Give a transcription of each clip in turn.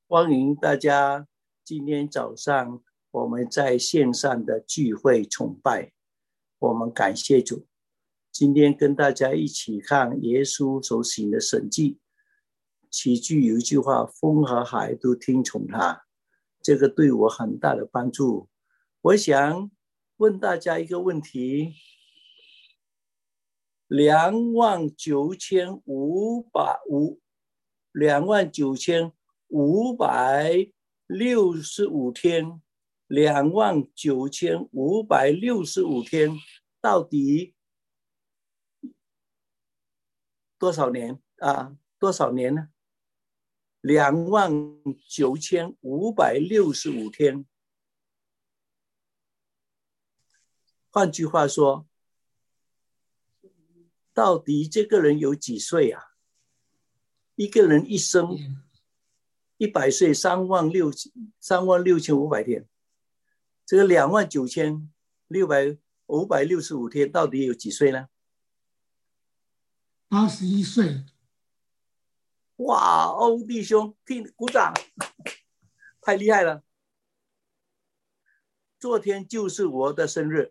欢迎大家今天早上我们在线上的聚会崇拜，我们感谢主。今天跟大家一起看耶稣所行的神迹，其中有一句话，风和海都听从他，这个对我很大的帮助。我想问大家一个问题，29,565天，29,565天，到底多少年啊？多少年呢？29,565天。换句话说，到底这个人有几岁啊？一个人一生100岁，36,500天。这个29,565天到底有几岁呢 ？81岁。 哇，欧弟兄，鼓掌，太厉害了！昨天就是我的生日，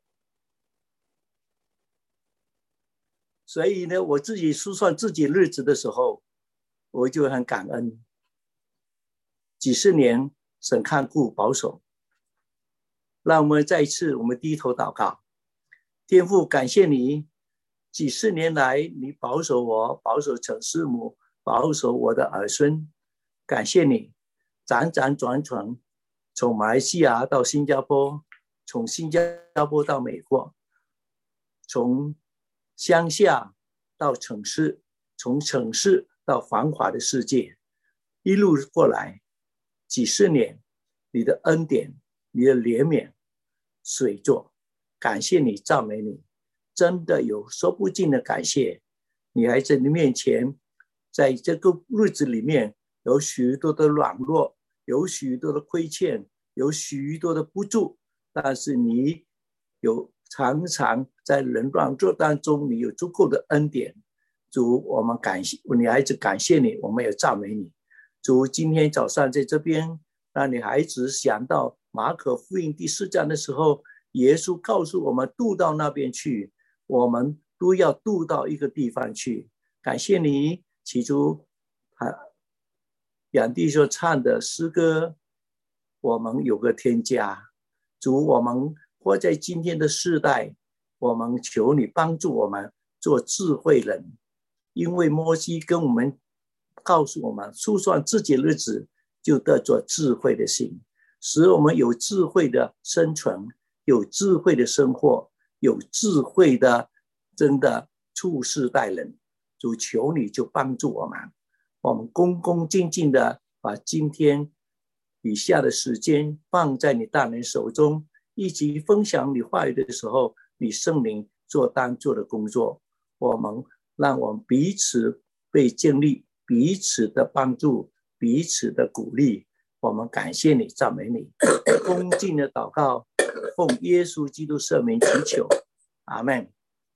所以呢，我自己数算自己日子的时候，我就很感恩。几十年神看顾保守，让我们再一次我们低头祷告。天父，感谢你，几十年来你保守我，保守陈师母，保守我的儿孙，感谢你辗转转转，从马来西亚到新加坡，从新加坡到美国，从乡下到城市，从城市到繁华的世界，一路过来几十年，你的恩典，你的怜悯水作，感谢你，赞美你，真的有说不尽的感谢。你还在你面前，在这个日子里面有许多的软弱，有许多的亏欠，有许多的不足，但是你有常常在人软弱当中，你有足够的恩典。主，我们感谢你孩子，感谢你，我们也赞美你。主，今天早上在这边让你孩子想到马可福音第4章的时候，耶稣告诉我们渡到那边去，我们都要渡到一个地方去。感谢你，起初杨弟兄唱的诗歌，我们有个天家。主，我们活在今天的世代，我们求你帮助我们做智慧人，因为摩西跟我们告诉我们，数算自己的日子就得做智慧的心，使我们有智慧的生存，有智慧的生活，有智慧的真的处事待人。主，求你就帮助我们，我们恭恭敬敬的把今天以下的时间放在你大人手中，一起分享你话语的时候，你圣灵做当做的工作。让我们彼此被建立，彼此的帮助，彼此的鼓励。我们感谢你，赞美你，恭敬的祷告，奉耶稣基督圣名祈求，阿们。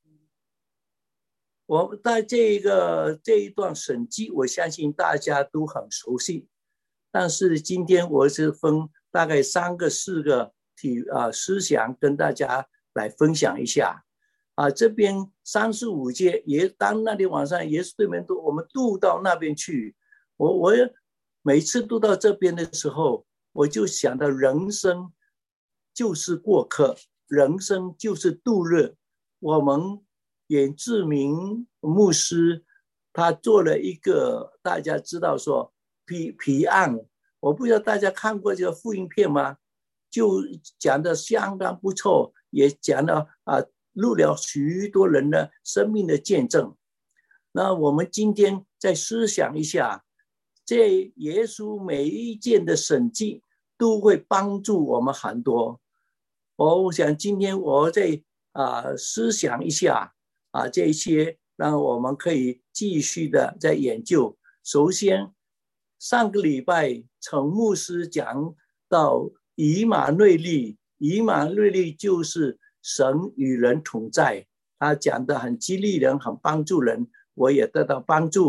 我在这一段神迹，我相信大家都很熟悉，但是今天我是分大概3个4个思想跟大家来分享一下。这边35节，当那天晚上耶稣对我们渡到那边去，我每次渡到这边的时候，我就想到人生就是过客，人生就是度日。我们严志明牧师他做了一个，大家知道说皮案，我不知道大家看过这个福音片吗？就讲得相当不错，也讲了录了许多人的生命的见证。那我们今天再思想一下，这耶稣每一件的神迹都会帮助我们很多。我想今天我再思想一下这些，让我们可以继续的在研究。首先，上个礼拜陈牧师讲到以马内利，以马内利就是神与人同在，他讲得很激励人，很帮助人，我也得到帮助。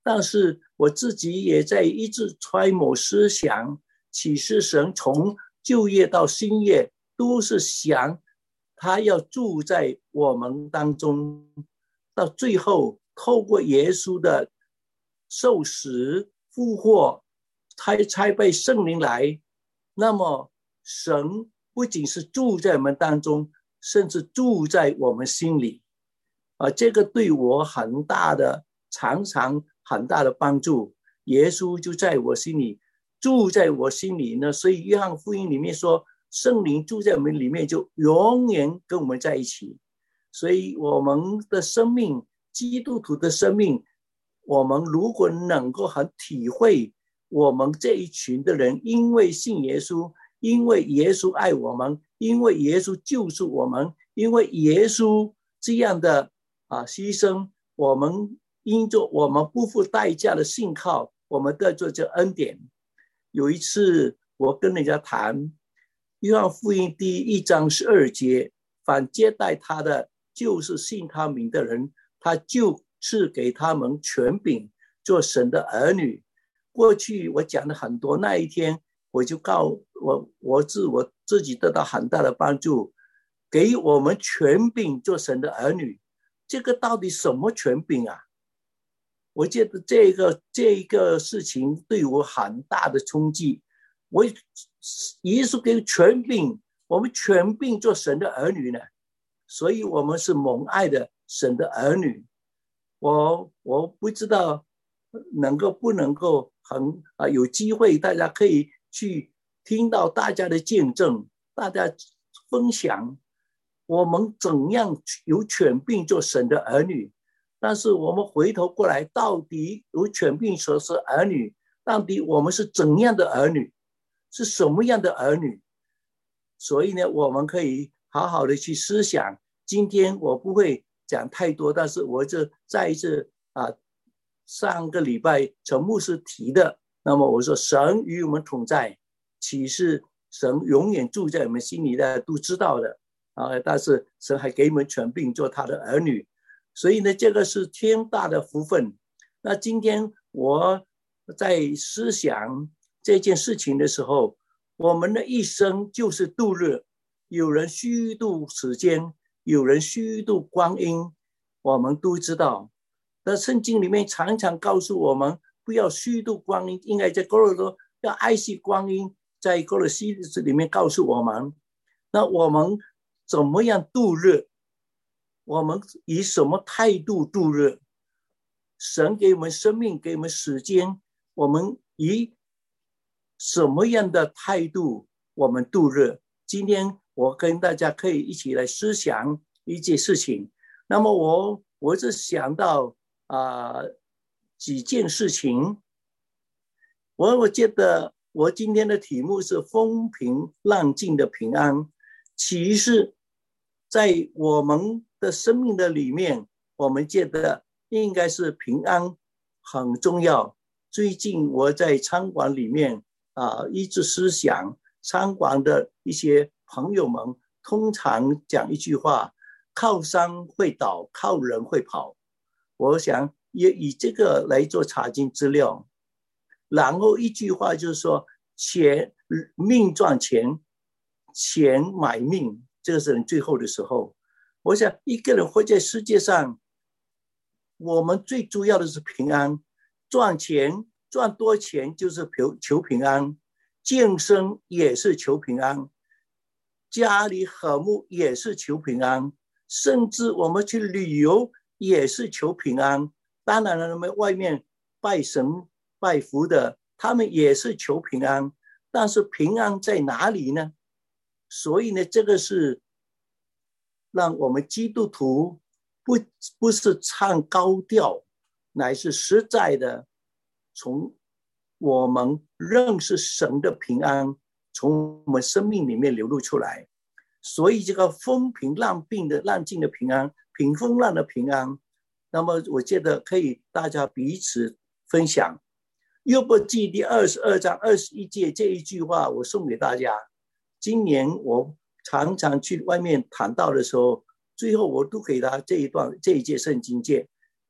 但是我自己也在一直揣摩思想，启示神从旧约到新约都是想他要住在我们当中，到最后透过耶稣的受死复活，才被圣灵来，那么神不仅是住在我们当中，甚至住在我们心里。这个对我很大的常常很大的帮助。耶稣就在我心里，住在我心里呢。所以约翰福音里面说，圣灵住在我们里面，就永远跟我们在一起。所以我们的生命，基督徒的生命，我们如果能够很体会我们这一群的人，因为信耶稣，因为耶稣爱我们，因为耶稣救赎我们，因为耶稣这样的牺牲，我们因着我们不付代价的信靠，我们得着这恩典。有一次我跟人家谈约翰福音第1章12节，凡接待他的，就是信他名的人，他就赐给他们权柄，做神的儿女。过去我讲了很多，那一天我就我自己得到很大的帮助，给我们权柄做神的儿女。这个到底什么权柄啊？我觉得这个事情对我很大的冲击。耶稣给权柄，我们权柄做神的儿女呢，所以我们是蒙爱的神的儿女。我不知道不能够有机会，大家可以去听到大家的见证，大家分享我们怎样有权柄做神的儿女。但是我们回头过来，到底有权柄说是儿女，到底我们是怎样的儿女，是什么样的儿女？所以呢，我们可以好好的去思想。今天我不会讲太多，但是我就再一次上个礼拜陈牧师提的，那么我说神与我们同在，其实神永远住在我们心里的，都知道的但是神还给我们权柄做他的儿女，所以呢，这个是天大的福分。那今天我在思想这件事情的时候，我们的一生就是度日，有人虚度时间，有人虚度光阴，我们都知道。那圣经里面常常告诉我们，不要虚度光阴，应该在哥罗多要爱惜光阴，在哥罗西里面告诉我们。那我们怎么样度日？我们以什么态度度日？神给我们生命，给我们时间，我们以什么样的态度我们度日？今天我跟大家可以一起来思想一件事情。那么我是想到几件事情。我觉得我今天的题目是风平浪静的平安。其实在我们的生命的里面，我们觉得应该是平安很重要。最近我在餐馆里面一直思想，餐馆的一些朋友们通常讲一句话，靠山会倒，靠人会跑。我想也以这个来做查经资料。然后一句话就是说，命赚钱，钱买命，这个是人最后的时候。我想一个人活在世界上，我们最主要的是平安。赚钱赚多钱就是求平安，健身也是求平安，家里和睦也是求平安，甚至我们去旅游也是求平安。当然了，我们外面拜神拜佛的，他们也是求平安。但是平安在哪里呢？所以呢，这个是让我们基督徒不是唱高调，乃是实在的从我们认识神的平安从我们生命里面流露出来。所以这个风平浪静的平安，平风浪的平安，那么我觉得可以大家彼此分享。约伯记第22章21节这一句话我送给大家。今年我常常去外面谈道的时候，最后我都给他这一节圣经节。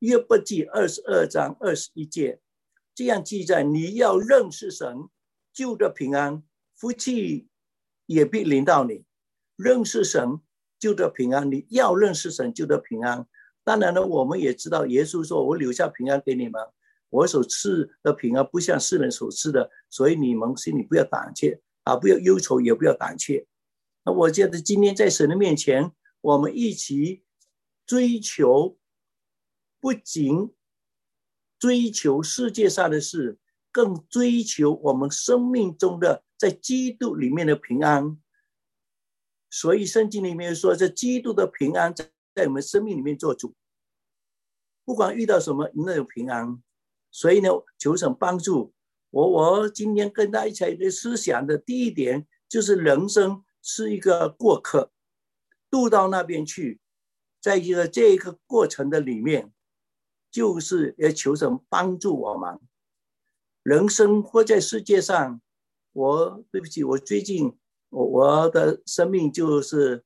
约伯记22章21节这样记载：你要认识神，就得平安，福气也必临到你。认识神就得平安，你要认识神就得平安。当然了，我们也知道耶稣说，我留下平安给你们，我所赐的平安不像世人所赐的，所以你们心里不要胆怯啊，不要忧愁，也不要胆怯。那我觉得今天在神的面前，我们一起追求，不仅追求世界上的事，更追求我们生命中的在基督里面的平安。所以圣经里面说，这基督的平安在我们生命里面做主，不管遇到什么那有平安。所以呢，求神帮助我今天跟大家一起思想的第一点就是人生是一个过客，渡到那边去，在这个过程的里面，就是要求神帮助我们。人生活在世界上，对不起，我最近我的生命就是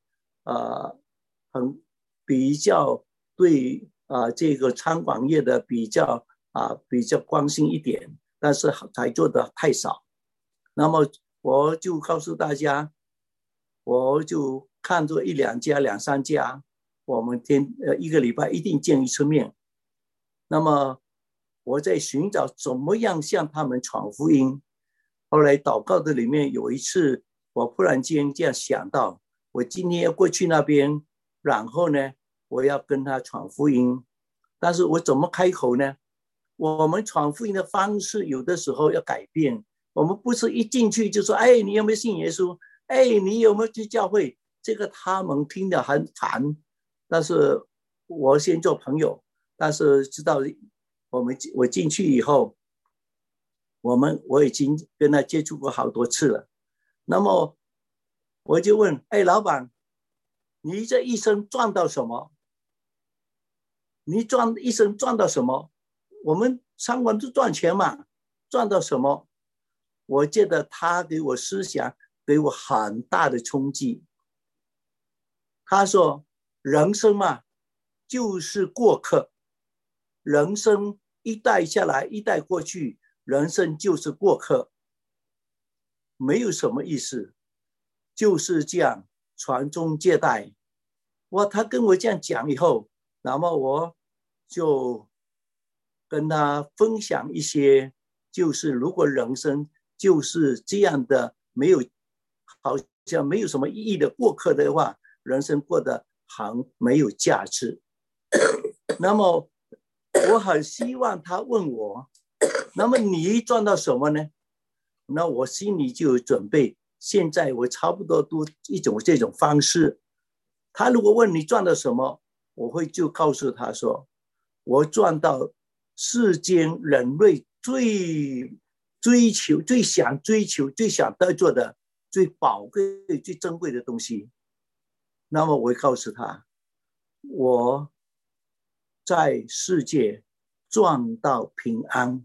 比较对这个餐馆业的比较关心一点，但是还做的太少。那么我就告诉大家，我就看着1-2家、2-3家，我们一个礼拜一定见一次面。那么我在寻找怎么样向他们传福音。后来祷告的里面有一次，我忽然间这样想到，我今天要过去那边，然后呢，我要跟他传福音。但是我怎么开口呢？我们传福音的方式有的时候要改变，我们不是一进去就说，哎，你有没有信耶稣？哎，你有没有去教会？这个他们听得很烦。但是我先做朋友，但是知道我进去以后，我已经跟他接触过好多次了。那么我就问，哎，老板，你这一生赚到什么？你一生赚到什么？我们餐馆都赚钱嘛，赚到什么？我觉得他给我思想给我很大的冲击。他说人生嘛就是过客，人生一代下来一代过去，人生就是过客，没有什么意思，就是这样传宗接代。他跟我这样讲以后，那么我就跟他分享一些，就是如果人生就是这样的，好像没有什么意义的过客的话，人生过得很没有价值。那么我很希望他问我，那么你赚到什么呢？那我心里就有准备，现在我差不多都一种这种方式。他如果问你赚到什么，我会就告诉他说，我赚到世间人类最想追求、最想得做的、最宝贵、最珍贵的东西。那么我会告诉他，我在世界赚到平安。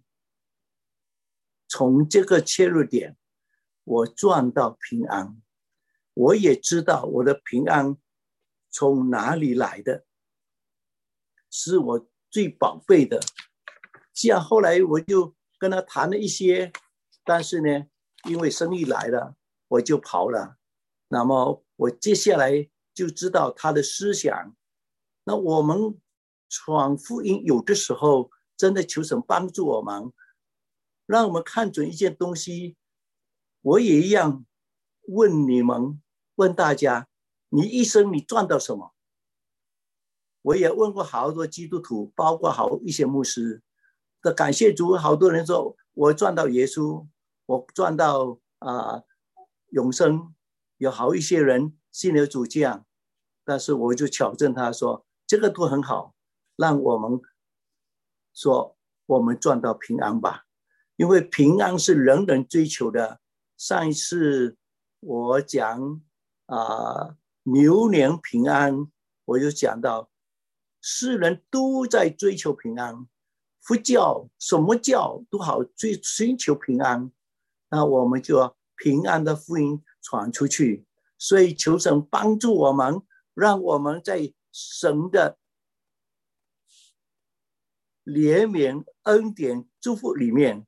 从这个切入点，我赚到平安。我也知道我的平安从哪里来的，是我最宝贝的。这样后来我就跟他谈了一些，但是呢，因为生意来了，我就跑了。那么我接下来就知道他的思想。那我们传福音有的时候真的求神帮助我们，让我们看准一件东西。我也一样问你们，问大家，你一生你赚到什么？我也问过好多基督徒，包括一些牧师的，感谢主，好多人说我赚到耶稣，我赚到永生，有好一些人信了主这样。但是我就挑战他说，这个都很好，让我们说我们赚到平安吧，因为平安是人人追求的。上一次我讲牛年平安，我就讲到世人都在追求平安，佛教什么教都好追求平安，那我们就要平安的福音传出去。所以求神帮助我们，让我们在神的怜悯、恩典、祝福里面，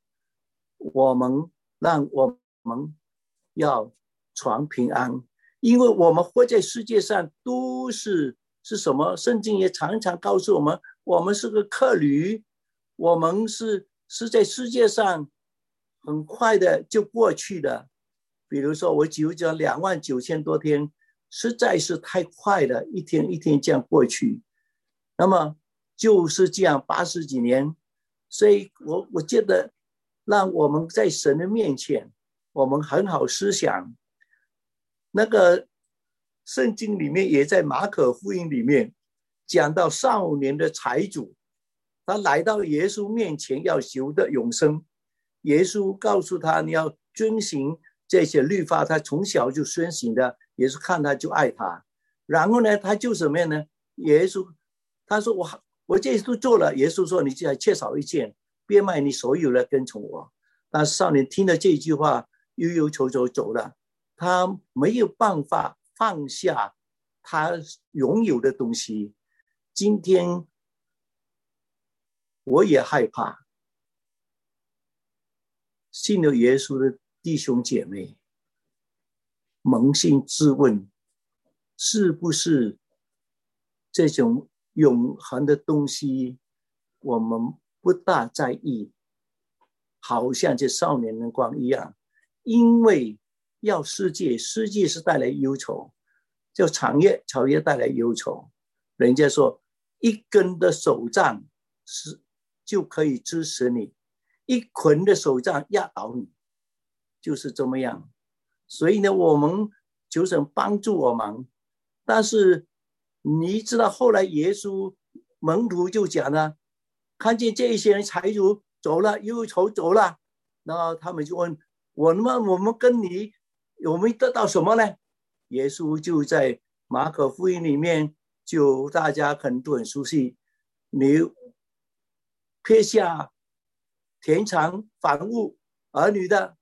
让我们要传平安，因为我们活在世界上都是什么？圣经也常常告诉我们，我们是个客旅，我们是在世界上很快的就过去的。比如说我就讲29000多天，实在是太快了，一天一天这样过去。那么就是这样80几年，所以我觉得让我们在神的面前，我们很好思想。那个圣经里面也在马可福音里面讲到少年的财主，他来到耶稣面前要求的永生，耶稣告诉他你要遵行这些律法，他从小就遵行的，耶稣看他就爱他。然后呢，他就什么样呢？耶稣他说我这些都做了，耶稣说你还缺少一件，变卖你所有的跟从我。但是少年听了这句话，忧忧愁愁走了，他没有办法放下他拥有的东西。今天我也害怕，信了耶稣的弟兄姐妹，扪心自问，是不是这种永恒的东西我们不大在意，好像这少年的光一样。因为要世界是带来忧愁，就草叶带来忧愁。人家说一根的手杖就可以支持你，一捆的手杖压倒你，就是这么样。所以呢，我们求神帮助我们。但是你知道后来耶稣门徒就讲了，看见这些人财主走了，忧愁走了，然后他们就问我们跟你有没有得到什么呢？耶稣就在马可福音里面，就大家可能都很熟悉，你撇下田产房屋儿女的，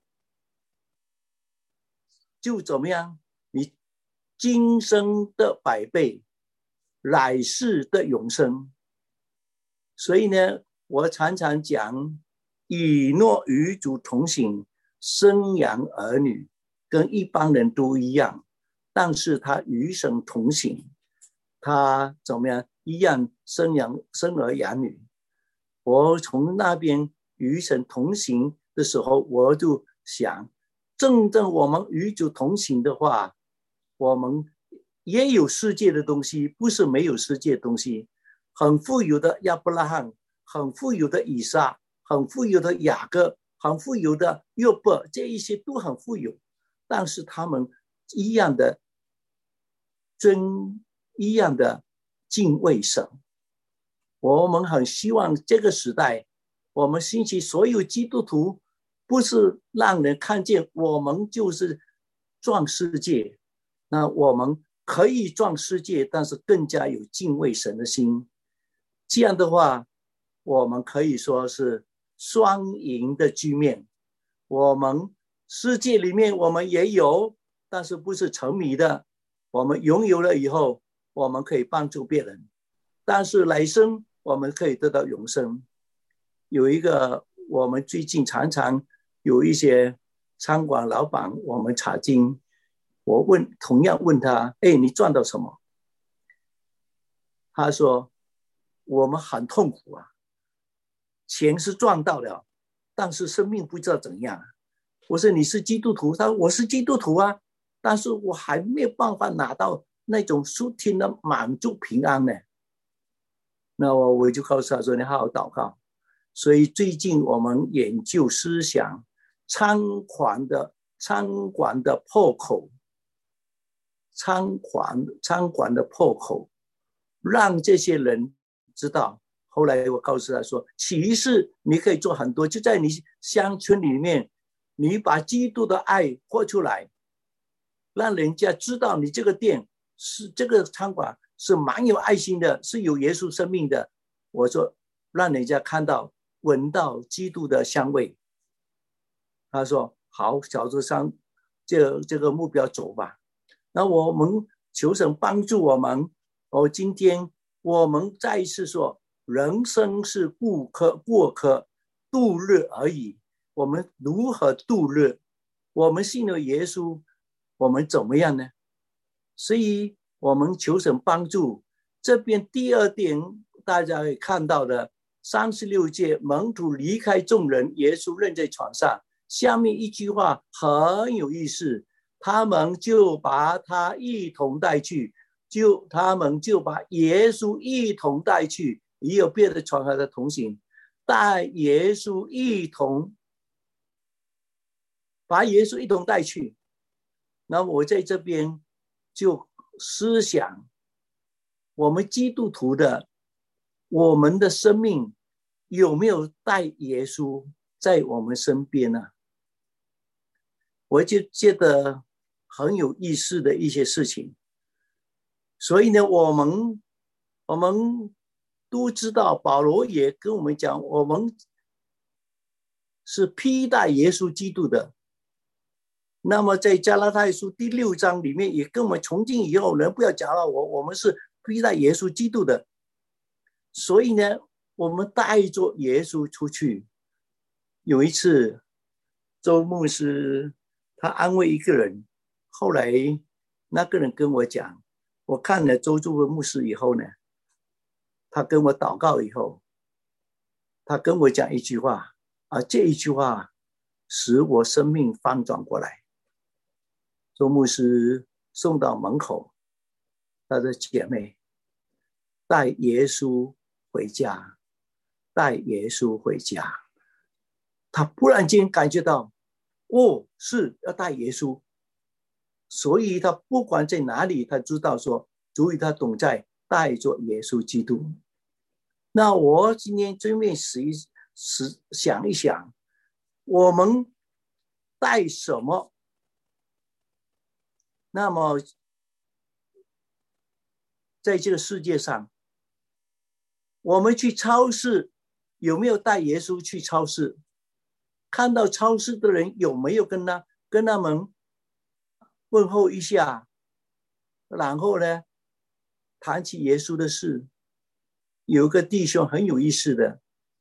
就怎么样？你今生的100倍，来世的永生。所以呢，我常常讲，以诺与主同行，生养儿女，跟一般人都一样，但是他与神同行，他怎么样？一样生儿养女。我从那边与神同行的时候，我就想，真正我们与主同行的话，我们也有世界的东西，不是没有世界的东西。很富有的亚伯拉罕，很富有的以撒，很富有的雅各，很富有的约伯，这一些都很富有，但是他们一样的敬畏神。我们很希望这个时代，我们兴起所有基督徒，不是让人看见我们就是壮世界，那我们可以壮世界，但是更加有敬畏神的心。这样的话，我们可以说是双赢的局面。我们世界里面我们也有，但是不是沉迷的，我们拥有了以后，我们可以帮助别人，但是来生我们可以得到永生。有一个，我们最近常常有一些餐馆老板，我们查经，我同样问他，你赚到什么？他说我们很痛苦啊，钱是赚到了，但是生命不知道怎样。我说你是基督徒？他说我是基督徒啊，但是我还没有办法拿到那种属天的满足平安呢。那我就告诉他说，你好好祷告。所以最近我们研究思想，餐馆的破口，餐馆的破口，让这些人知道。后来我告诉他说，其实你可以做很多，就在你乡村里面，你把基督的爱活出来，让人家知道你这个店是这个餐馆是蛮有爱心的，是有耶稣生命的。我说让人家看到闻到基督的香味。他说好，小子上这个目标走吧。那我们求神帮助我们。今天我们再一次说， 人生是过客，度日而已。我们如何度日？我们信了耶稣，我们怎么样呢？所以我们求神帮助。这边第二点大家会看到的36节，门徒离开众人，耶稣扔在床上。下面一句话很有意思，他们就把他一同带去，他们就把耶稣一同带去，也有别的传和的同行，带耶稣一同，把耶稣一同带去。那我在这边就思想，我们基督徒的，我们的生命有没有带耶稣在我们身边呢？我就觉得很有意思的一些事情。所以呢，我们都知道，保罗也跟我们讲，我们是披戴耶稣基督的。那么在加拉太书第6章里面也跟我们从今以后人不要讲了，我们是披戴耶稣基督的。所以呢，我们带着耶稣出去。有一次周牧师他安慰一个人，后来那个人跟我讲，我看了周助牧师以后呢，他跟我祷告以后，他跟我讲一句话，这一句话使我生命翻转过来。周牧师送到门口，他的姐妹带耶稣回家，带耶稣回家。他忽然间感觉到，是要带耶稣，所以他不管在哪里，他知道说主与他同在，带着耶稣基督。那我今天正面想一想，我们带什么？那么在这个世界上，我们去超市有没有带耶稣去超市？看到超市的人有没有跟他们问候一下，然后呢谈起耶稣的事？有个弟兄很有意思的，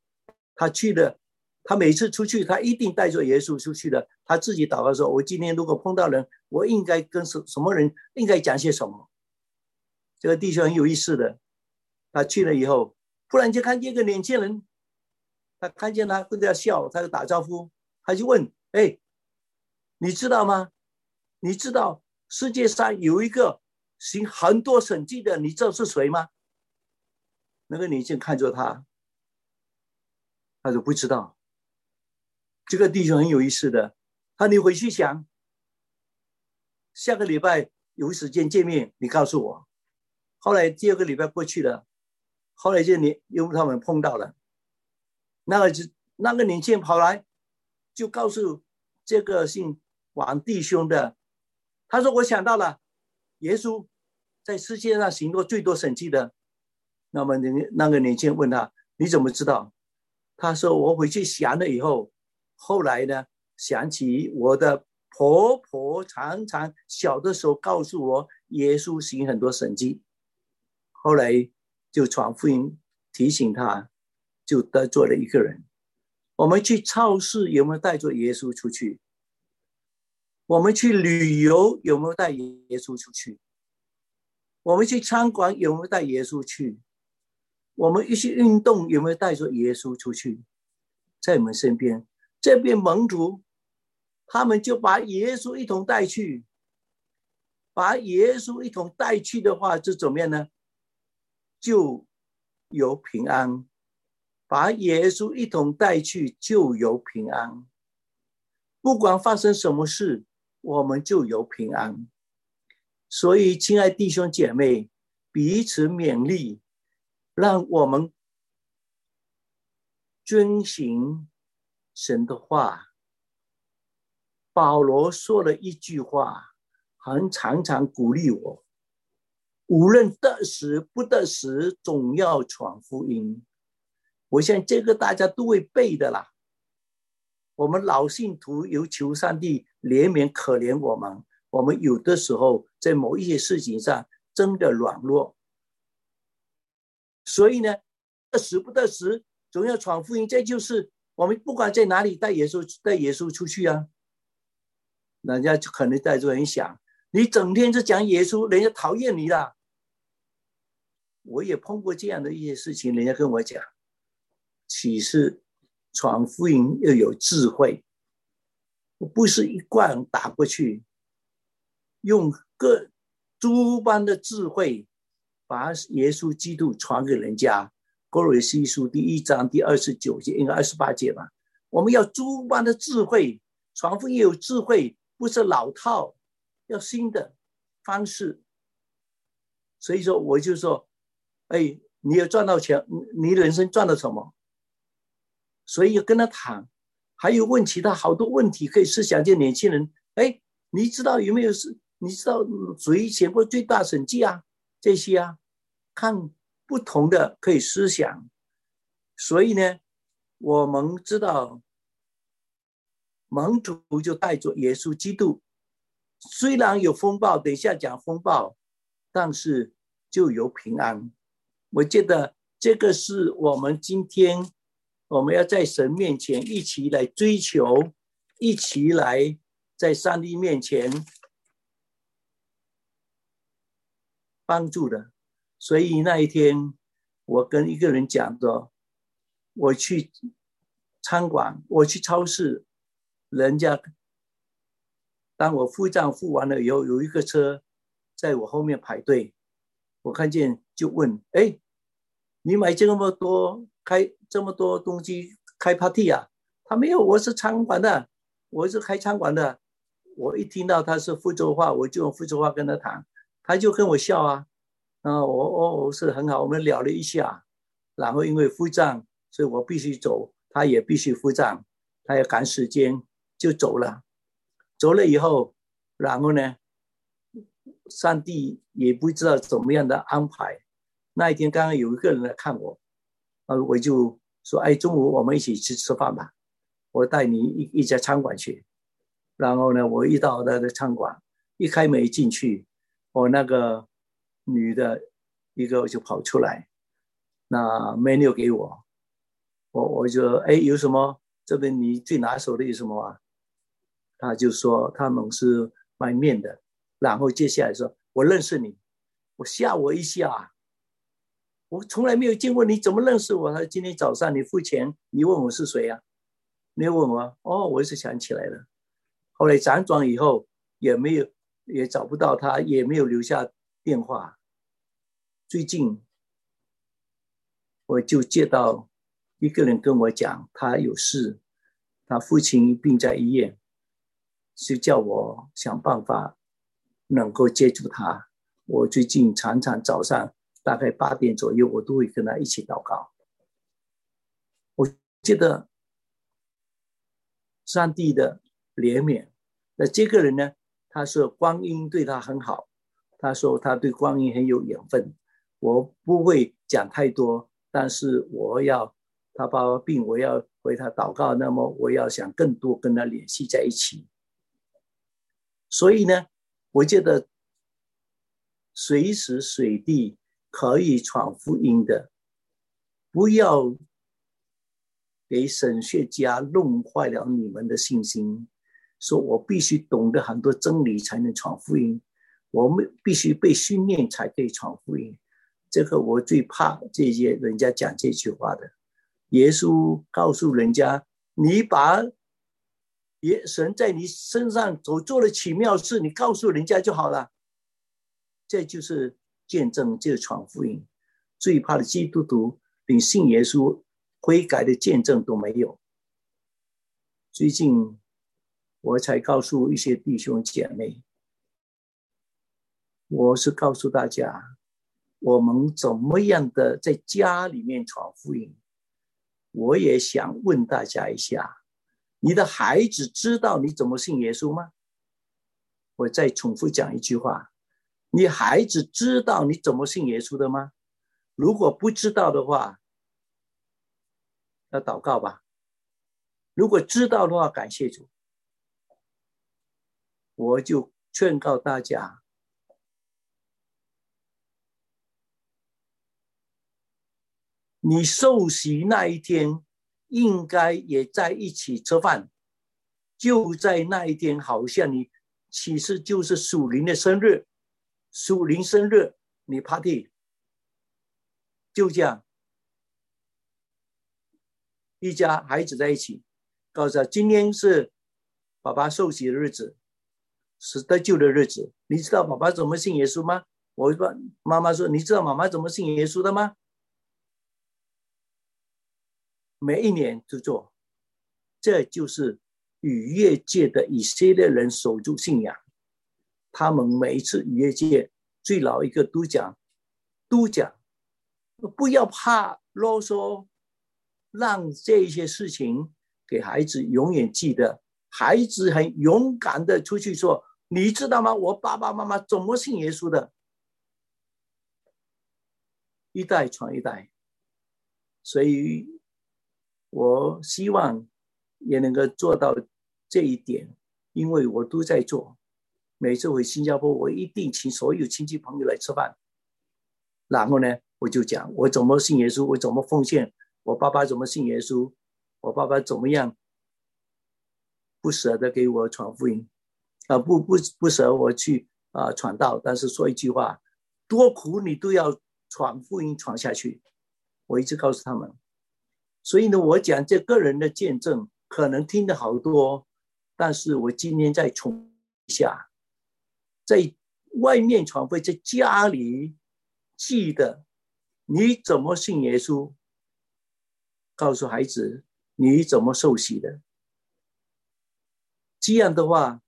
他每次出去他一定带着耶稣出去的。他自己祷告说，我今天如果碰到人，我应该跟什么人应该讲些什么。这个弟兄很有意思的，他去了以后忽然间看见一个年轻人，他看见他跟他笑，他就打招呼，他就问，你知道吗？你知道世界上有一个行很多神迹的，你知道是谁吗？那个年轻人看着他，他说不知道。这个弟兄很有意思的，你回去想，下个礼拜有时间见面，你告诉我。后来第2个礼拜过去了，后来又他们碰到了，那个年轻人跑来就告诉这个姓王弟兄的，他说我想到了，耶稣在世界上行过最多神迹的。那么那个年轻人问他，你怎么知道？他说我回去想了以后，后来呢想起我的婆婆常常小的时候告诉我耶稣行很多神迹，后来就传福音提醒他，就得做了一个人。我们去超市有没有带着耶稣出去？我们去旅游有没有带耶稣出去？我们去餐馆有没有带耶稣去？我们一起运动有没有带着耶稣出去？在我们身边，这边门徒他们就把耶稣一同带去，把耶稣一同带去的话就怎么样呢？就有平安。把耶稣一同带去就有平安，不管发生什么事，我们就有平安。所以亲爱弟兄姐妹，彼此勉励，让我们遵行神的话。保罗说了一句话，常常鼓励我，无论得时不得时，总要传福音。我想这个大家都会背的啦。我们老信徒有求上帝怜悯可怜我们，我们有的时候在某一些事情上真的软弱。所以呢， 时不得时，总要传福音。这就是我们不管在哪里带耶稣出去啊。人家就可能在这里想，你整天就讲耶稣，人家讨厌你啦。我也碰过这样的一些事情，人家跟我讲，其实传福音要有智慧，不是一棍打过去，用各诸般的智慧把耶稣基督传给人家。哥罗西书第1章第29节，应该28节吧。我们要诸般的智慧，传福音有智慧，不是老套，要新的方式。所以说我就说，哎，你要赚到钱，你人生赚到什么？所以要跟他谈，还有问其他好多问题可以思想。这年轻人，哎，你知道有没有事？你知道谁写过最大审计啊？这些啊，看不同的可以思想。所以呢，我们知道门徒就带着耶稣基督，虽然有风暴，等一下讲风暴，但是就有平安。我觉得这个是我们今天我们要在神面前一起来追求，一起来在上帝面前帮助的。所以那一天我跟一个人讲的，我去餐馆，我去超市，人家当我付账付完了以后，有一个车在我后面排队，我看见就问，哎，你买这么多开这么多东西开 party 啊？他没有，我是餐馆的，我是开餐馆的。我一听到他是福州话，我就用福州话跟他谈，他就跟我笑啊。我是很好，我们聊了一下，然后因为付账，所以我必须走，他也必须付账，他要赶时间就走了。走了以后，然后呢，上帝也不知道怎么样的安排。那一天刚刚有一个人来看我，我就说，哎，中午我们一起去吃饭吧，我带你一家餐馆去。然后呢，我一到那个餐馆，一开门进去，我那个女的一个就跑出来，那 menu 给我，我就哎有什么？这边你最拿手的有什么啊？他就说他们是卖面的，然后接下来说我认识你，我吓我一下，我从来没有见过你，怎么认识我？他说今天早上你付钱，你问我是谁啊？你问我，哦，我是想起来了。后来辗转以后也没有，也找不到他，也没有留下电话。最近我就接到一个人跟我讲，他有事，他父亲病在医院，就叫我想办法能够接触他。我最近常常早上大概8点左右，我都会跟他一起祷告。我觉得上帝的怜悯，那这个人呢，他说光阴对他很好，他说他对光阴很有缘分。我不会讲太多，但是他爸爸病，我要为他祷告，那么我要想更多跟他联系在一起。所以呢，我觉得随时随地可以传福音的，不要给神学家弄坏了你们的信心，说我必须懂得很多真理才能传福音，我们必须被训练才可以传福音。这个我最怕这些人家讲这句话的。耶稣告诉人家，你把神在你身上所做的奇妙事，你告诉人家就好了。这就是见证，就是传福音。最怕的基督徒连信耶稣悔改的见证都没有。最近我才告诉一些弟兄姐妹，我是告诉大家，我们怎么样的在家里面传福音。我也想问大家一下，你的孩子知道你怎么信耶稣吗？我再重复讲一句话，你孩子知道你怎么信耶稣的吗？如果不知道的话，要祷告吧。如果知道的话，感谢主。我就劝告大家， 你受洗那一天应该也在一起吃饭，就在那一天，好像你其实就是属灵的生日，属灵生日你 party， 就这样一家孩子在一起，告诉他今天是爸爸受洗的日子，是得救的日子。你知道爸爸怎么信耶稣吗？我妈妈说，你知道妈妈怎么信耶稣的吗？每一年就做，这就是逾越节的以色列人守住信仰。他们每一次逾越节，最老一个都讲不要怕啰嗦，让这些事情给孩子永远记得。孩子很勇敢的出去说，你知道吗？我爸爸妈妈怎么信耶稣的？一代传一代。所以我希望也能够做到这一点，因为我都在做。每次回新加坡，我一定请所有亲戚朋友来吃饭，然后呢，我就讲我怎么信耶稣，我怎么奉献，我爸爸怎么信耶稣，我爸爸怎么样不舍得给我传福音，不舍我去传道，但是说一句话，多苦你都要传福音传下去。我一直告诉他们，所以呢，我讲这个人的见证可能听得好多，但是我今天再重一下，在外面传福音，在家里记得你怎么信耶稣，告诉孩子你怎么受洗的。这样的话，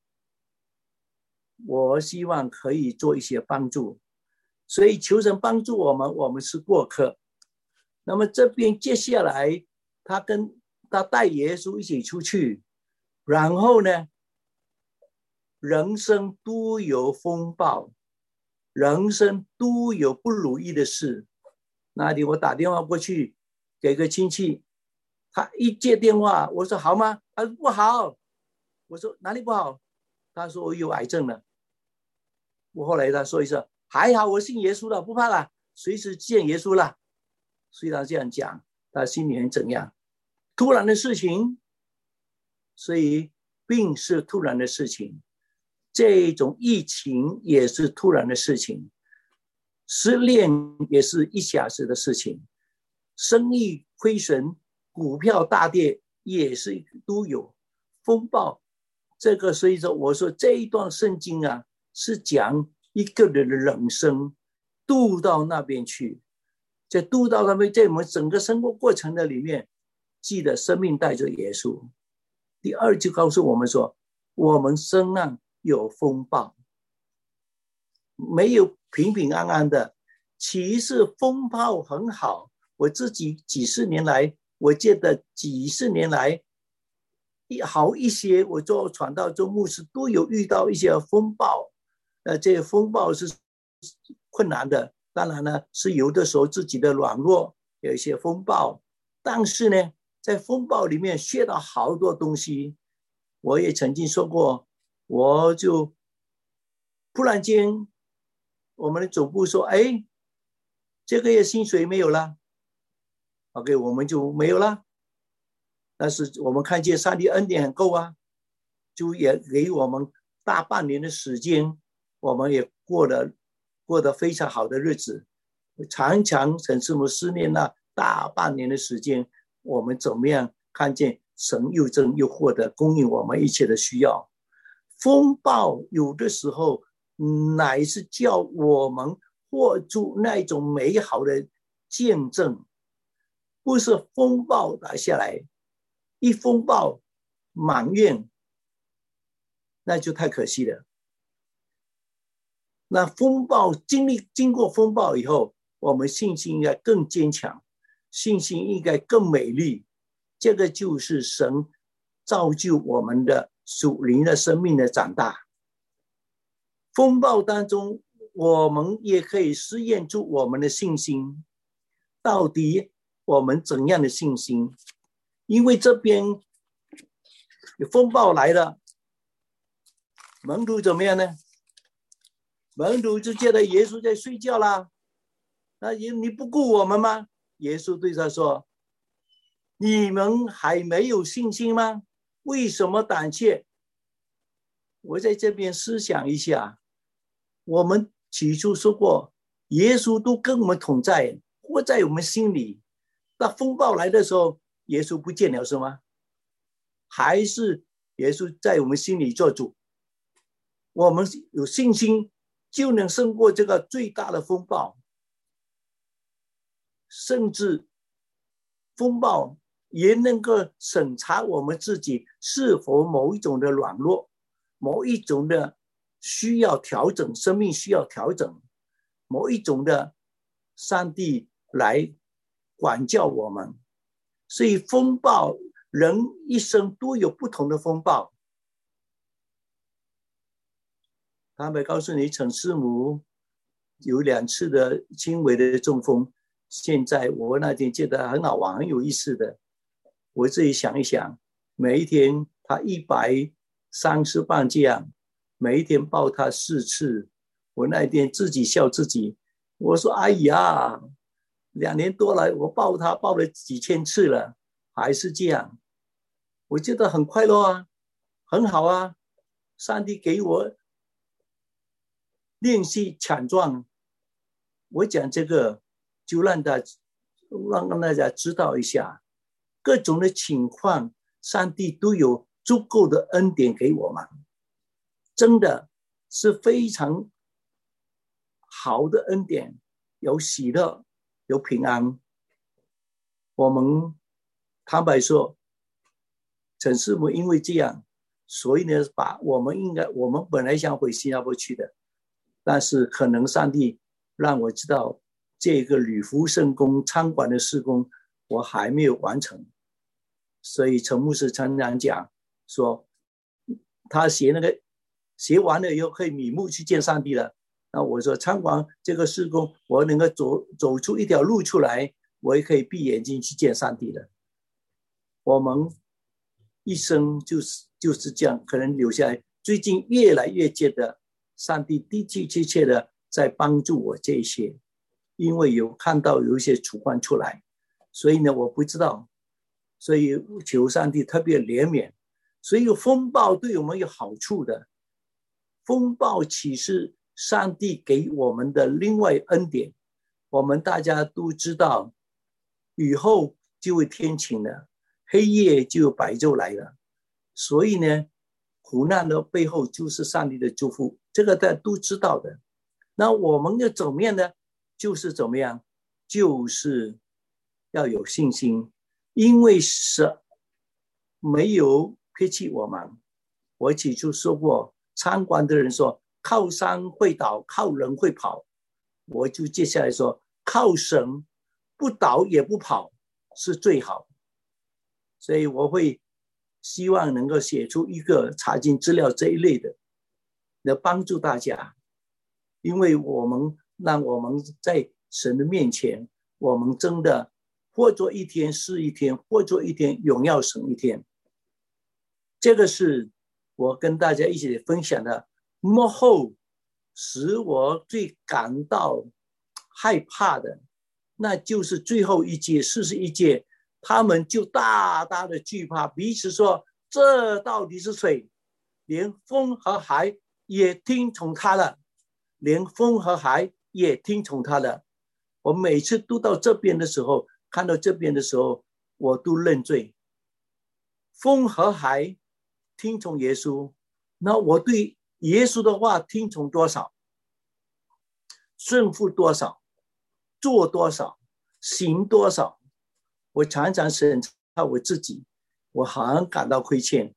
我希望可以做一些帮助，所以求神帮助我们，我们是过客。那么这边接下来他带耶稣一起出去，然后呢，人生都有风暴，人生都有不如意的事。那里我打电话过去给个亲戚，他一接电话，我说好吗？他说不好。我说哪里不好？他说我有癌症了。我后来他说一声，还好我信耶稣了，不怕了，随时见耶稣了。虽然这样讲，他心里很怎样？突然的事情，所以病是突然的事情，这种疫情也是突然的事情，失恋也是一下子的事情，生意亏损，股票大跌也是都有风暴。这个所以说，我说这一段圣经啊，是讲一个人的人生渡到那边去，在渡到那边，在我们整个生活过程的里面，记得生命带着耶稣。第二就告诉我们说，我们生浪有风暴，没有平平安安的。其实风暴很好，我自己几十年来，我觉得几十年来好一些，我做传道做牧师都有遇到一些风暴，这些风暴是困难的，当然呢是有的时候自己的软弱有一些风暴，但是呢在风暴里面学到好多东西。我也曾经说过，我就突然间我们的总部说，哎，这个月薪水没有了 ，OK， 我们就没有了。但是我们看见上帝恩典很够啊，就也给我们大半年的时间，我们也过得非常好的日子。常常陈师母思念那大半年的时间，我们怎么样看见神又真又获得供应我们一切的需要。风暴有的时候乃是叫我们获出那种美好的见证，不是风暴打下来，一风暴埋怨，那就太可惜了。那风暴经过风暴以后，我们信心应该更坚强，信心应该更美丽。这个就是神造就我们的属灵的生命的长大。风暴当中，我们也可以试验出我们的信心，到底我们怎样的信心？因为这边风暴来了，门徒怎么样呢？门徒就觉得耶稣在睡觉啦，那你不顾我们吗？ 耶稣对他说，你们还没有信心吗？为什么胆怯？我在这边思想一下，我们起初说过，耶稣都跟我们同在，活在我们心里。那风暴来的时候，耶稣不见了是吗？还是耶稣在我们心里做主？我们有信心就能胜过这个最大的风暴，甚至风暴也能够审查我们自己是否某一种的软弱，某一种的需要调整，生命需要调整，某一种的上帝来管教我们。所以风暴，人一生都有不同的风暴。他们告诉你，陈师母有2次的轻微的中风。现在我那天觉得很好玩，很有意思的。我自己想一想，每一天他130磅这样，每一天抱他4次。我那天自己笑自己，我说：“哎呀，2年多了，我抱他抱了几千次了，还是这样。”我觉得很快乐啊，很好啊。上帝给我练习强壮。我讲这个就让大家知道一下，各种的情况上帝都有足够的恩典给我们，真的是非常好的恩典，有喜乐，有平安。我们坦白说，陈师母因为这样，所以呢，我们本来想回新加坡去的，但是可能上帝让我知道这个吕福圣宫餐馆的事工我还没有完成，所以陈牧师常常讲说，他写完了以后可以瞑目去见上帝了。那我说餐馆这个事工，我能够走出一条路出来，我也可以闭眼睛去见上帝了。我们一生就是这样，可能留下来。最近越来越觉得上帝的的确确的在帮助我这些，因为有看到有一些曙光出来，所以呢，我不知道，所以求上帝特别怜悯。所以风暴对我们有好处的，风暴岂是上帝给我们的另外恩典？我们大家都知道，雨后就会天晴了，黑夜就有白昼来了。所以呢，苦难的背后就是上帝的祝福，这个大家都知道的。那我们要怎么样呢？就是怎么样？就是要有信心，因为神没有撇弃我们。我起初说过，参观的人说靠山会倒，靠人会跑，我就接下来说靠神不倒也不跑是最好。所以我会希望能够写出一个查经资料这一类的，来帮助大家。因为让我们在神的面前，我们真的或做一天是一天，或做一天荣耀神一天。这个是我跟大家一起分享的。幕后使我最感到害怕的，那就是最后一届41届，他们就大大的惧怕，彼此说这到底是谁？连风和海也听从他了，连风和海也听从他了。我每次读到这边的时候，看到这边的时候，我都认罪。风和海听从耶稣，那我对耶稣的话听从多少，顺服多少，做多少，行多少。我常常审查我自己，我很感到亏欠。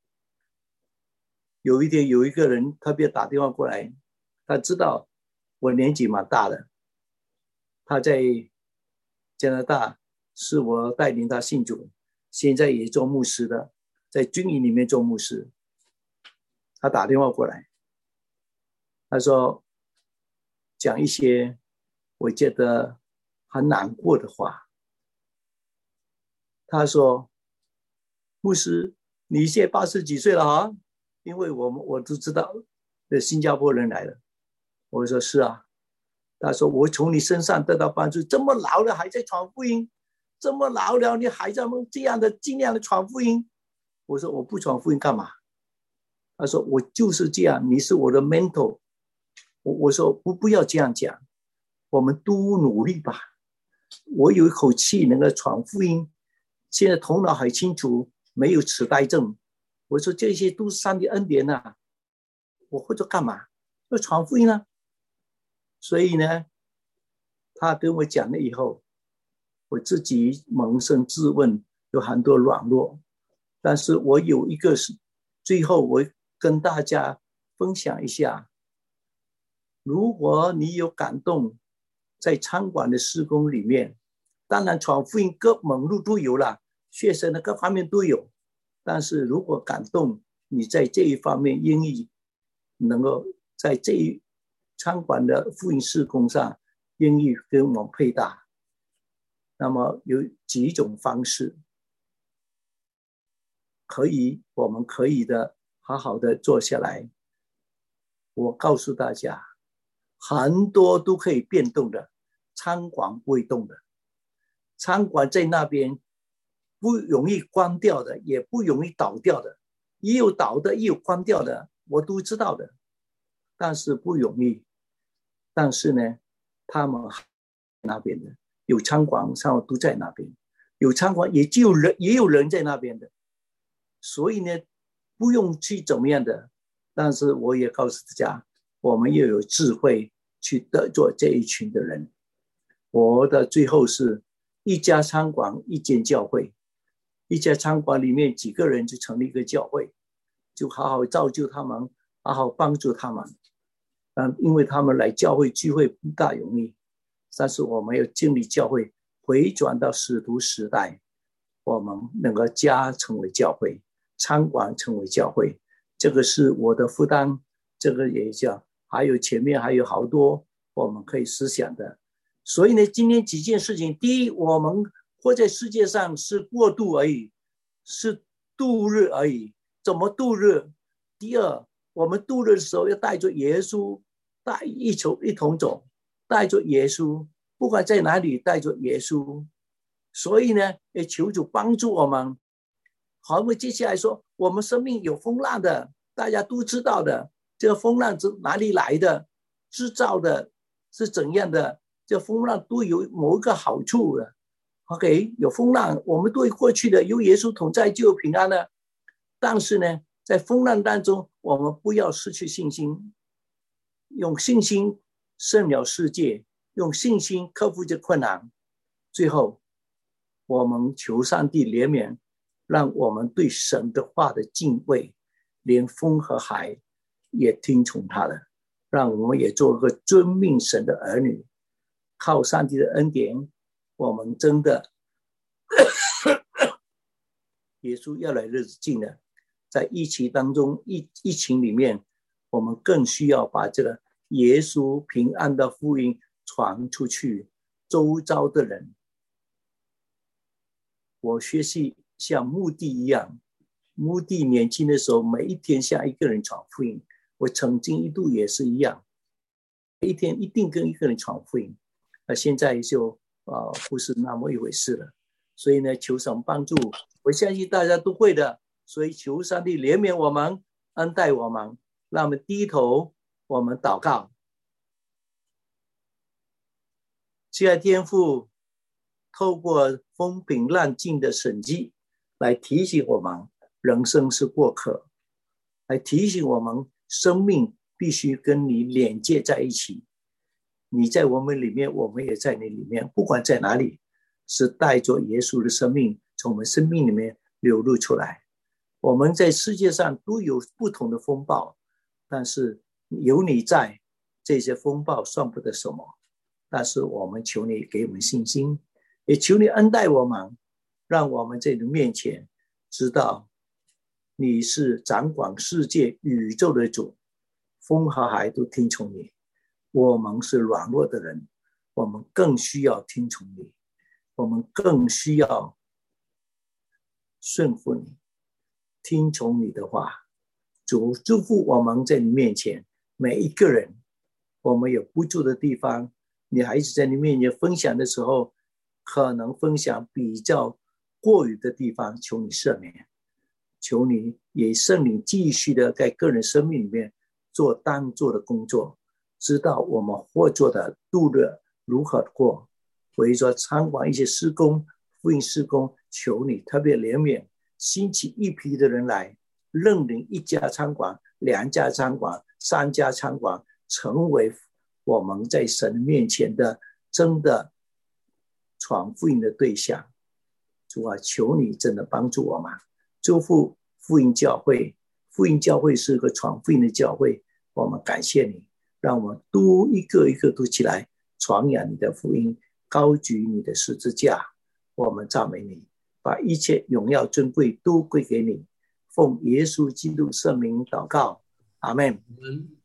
有一天有一个人特别打电话过来，他知道我年纪蛮大的，他在加拿大是我带领他信主，现在也做牧师的，在军营里面做牧师。他打电话过来，他说讲一些我觉得很难过的话。他说牧师你现在80几岁了啊？因为我都知道新加坡人来了。我说是啊。 他说我从你身上得到帮助，这么老了还在传福音，这么老了你还在这样的尽量的传福音。我说我不传福音干嘛？他说我就是这样，你是我的 mentor。我说不要这样讲，我们都努力吧。我有一口气能够传福音，现在头脑很清楚，没有痴呆症。我说这些都是上帝恩典啊，我会做干嘛？要传福音啊。所以呢，他跟我讲了以后，我自己扪心自问，有很多软弱，但是我有一个是，最后我跟大家分享一下，如果你有感动，在餐馆的事工里面，当然传福音各门路都有了，学生的各方面都有，但是如果感动，你在这一方面愿意能够在这一餐馆的福音事工上愿意跟我们配搭，那么有几种方式我们可以的好好的坐下来。我告诉大家，很多都可以变动的，餐馆不会动的。餐馆在那边不容易关掉的，也不容易倒掉的，也有倒的，也有关掉的，我都知道的，但是不容易。但是呢，他们那边的有餐馆上都在那边，有餐馆也有人在那边的，所以呢，不用去怎么样的。但是我也告诉大家，我们要有智慧去得罪这一群的人。我的最后是一家餐馆一间教会，一家餐馆里面几个人就成立一个教会，就好好造就他们，好好帮助他们。因为他们来教会聚会不大容易，但是我们要建立教会，回转到使徒时代，我们能够家成为教会，餐馆成为教会，这个是我的负担。这个也叫还有前面还有好多我们可以思想的。所以呢，今天几件事情，第一，我们活在世界上是过渡而已，是度日而已。怎么度日？第二，我们度日的时候要带着耶稣，带一同走，带着耶稣，不管在哪里带着耶稣。所以呢，也求主帮助我们。好，我们接下来说，我们生命有风浪的，大家都知道的，这个风浪是哪里来的，制造的是怎样的，这风浪都有某一个好处的。OK， 有风浪，我们对过去的有耶稣同在就有平安了。但是呢，在风浪当中，我们不要失去信心，用信心胜了世界，用信心克服这困难。最后，我们求上帝怜悯，让我们对神的话的敬畏，连风和海也听从他的，让我们也做个遵命神的儿女。靠上帝的恩典，我们真的耶稣要来日子近了，在疫情当中，疫情里面，我们更需要把这个耶稣平安的福音传出去，周遭的人。我学习像牧地一样，牧地年轻的时候，每一天像一个人传福音。我曾经一度也是一样，一天一定跟一个人传福音。现在就不是那么一回事了。所以呢，求神帮助，我相信大家都会的。所以求上帝怜悯我们，恩待我们，让我们低头，我们祷告。亲爱的天父，透过风平浪静的审计来提醒我们，人生是过客，来提醒我们，生命必须跟你连接在一起。你在我们里面，我们也在你里面，不管在哪里，是带着耶稣的生命从我们生命里面流露出来。我们在世界上都有不同的风暴，但是有你在，这些风暴算不得什么。但是我们求你给我们信心，也求你恩待我们，让我们在你面前知道你是掌管世界宇宙的主，风和海都听从你。我们是软弱的人，我们更需要听从你，我们更需要顺服你，听从你的话。主祝福我们在你面前每一个人，我们有不足的地方， 你孩子在你面前分享的时候，可能分享比较过于的地方，求你赦免，求你也圣灵继续的在个人生命里面做当做的工作，知道我们或做的度日如何过。或者说参观一些施工，福音施工，求你特别怜悯，兴起一批的人来，认领一家餐馆、两家餐馆、三家餐馆，成为我们在神面前的真的传福音的对象。主啊，求你真的帮助我们，祝福福音教会。福音教会是个传福音的教会，我们感谢你，让我们都一个一个都起来传扬你的福音，高举你的十字架。我们赞美你，把一切荣耀尊贵都归给你，奉耶稣基督圣名祷告，阿们。